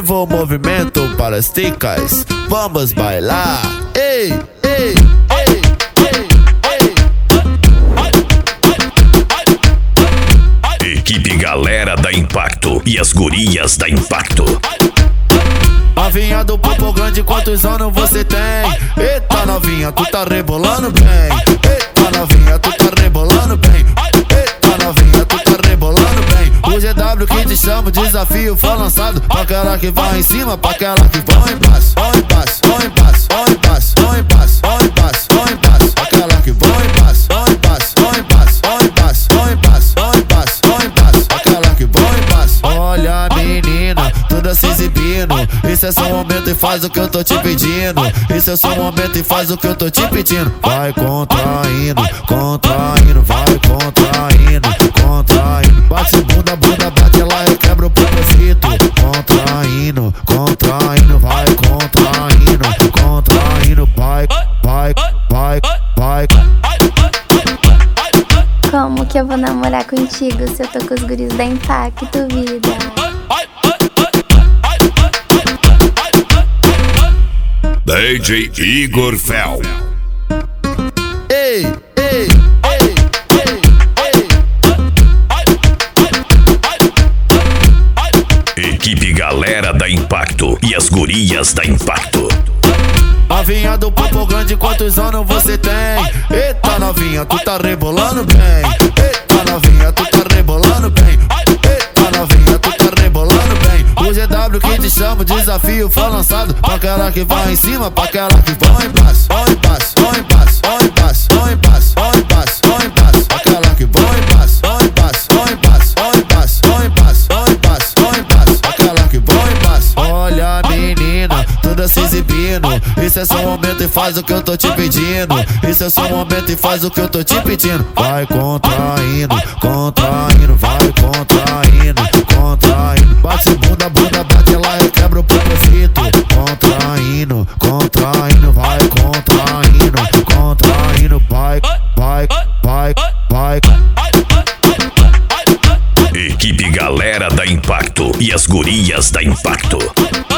vivo o movimento para as ticas, vamos bailar. Ei, ei, ei, ei, ei. Equipe Galera da Impacto e as gurias da Impacto. Novinha do popo grande, quantos anos você tem? Eita novinha, tu tá rebolando bem. Eita novinha, tu tá rebolando bem. Eita novinha, tu tá rebolando bem. O GW que te chama, o desafio foi lançado. Pra aquela que vai em cima, pra aquela que vai embaixo. Vai embaixo, vai embaixo, vai embaixo, vai embaixo, vai embaixo, vai embaixo. Aquela que vai embaixo, vai embaixo, vai embaixo, vai embaixo, vai embaixo, vai embaixo, vai embaixo. Aquela que vai embaixo. Olha menina, toda se exibindo. Isso é só um momento e faz o que eu tô te pedindo. Isso é só um momento e faz o que eu tô te pedindo. Vai contraindo, contraindo, vai contraindo, contraindo. Bate bunda, bunda, bate lá, eu quebro o propósito. Contraindo, contraindo, vai contraindo, contraindo, vai, vai, vai, vai. Como que eu vou namorar contigo se eu tô com os guris da Impacto, vida? DJ Igor Fel. Ei, ei, ei, ei, ei. Equipe Galera da Impacto e as gurias da Impacto. Novinha do popo grande, quantos anos você tem? Eita novinha, tu tá rebolando bem. Eita novinha, tu tá rebolando bem. Eita novinha, tu tá rebolando bem. O GW que te chama, o desafio foi lançado. Pra aquela que vai em cima, pra aquela que vai embaixo. Vai embaixo, vai embaixo, vai embaixo, vai embaixo, vai embaixo, vai embaixo. Aquela que vai embaixo, vai embaixo, vai embaixo, vai embaixo, vai embaixo, vai embaixo, vai embaixo. Aquela que vai embaixo. Olha menina, toda se exibindo. Isso é só um momento e faz o que eu tô te pedindo. Isso é só um momento e faz o que eu tô te pedindo. Vai contraindo, contraindo, vai contraindo, contraindo. Bate bunda, bunda, bate lá, eu quebro o propósito. Contraindo, contraindo, vai contraindo, contraindo, vai, vai, vai, vai. Equipe Galera da Impacto e as gurias da Impacto.